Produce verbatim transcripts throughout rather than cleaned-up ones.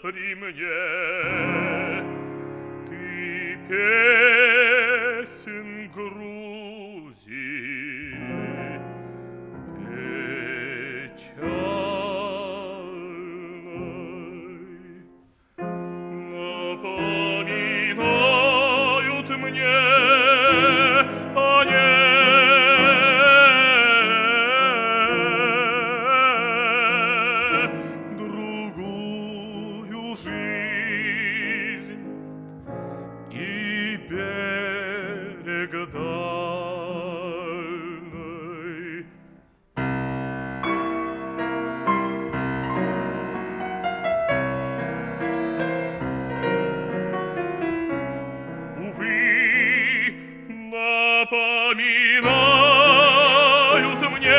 при мне. Ты песен Грузии, печальной, напоминают мне о ней другую жизнь и берег дальний. Увы, напоминают мне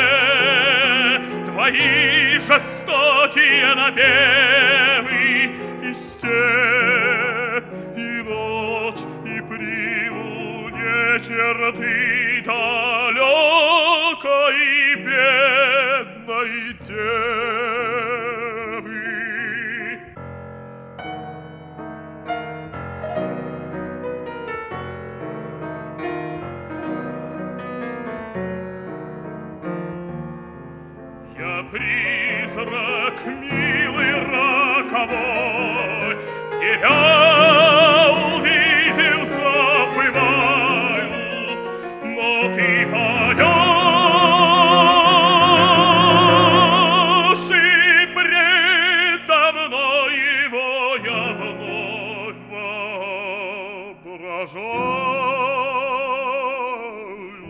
твои жестокие напевы, и степь, и ночь, и при луне черты далекой бедной девы. Я призрак, милый роковой, тебя увидел, забываю, но ты поешь, и предо мной его я вновь воображаю.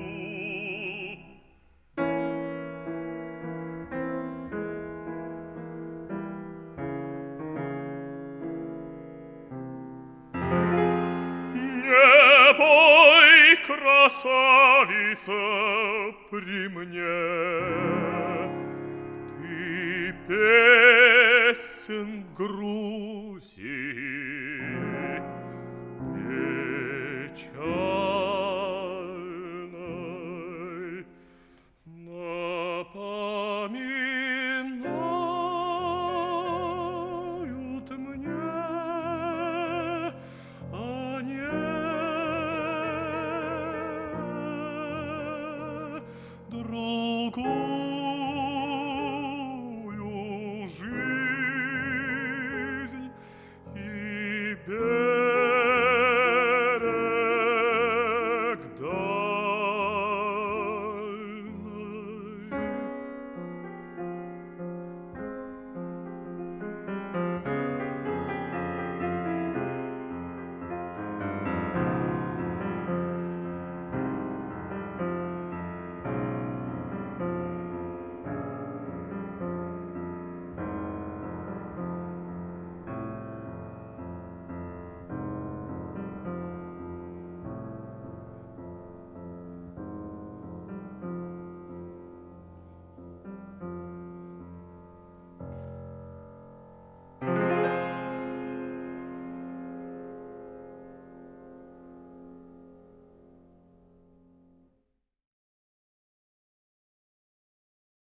Не пой, красавица, при мне, ты песен Грузии.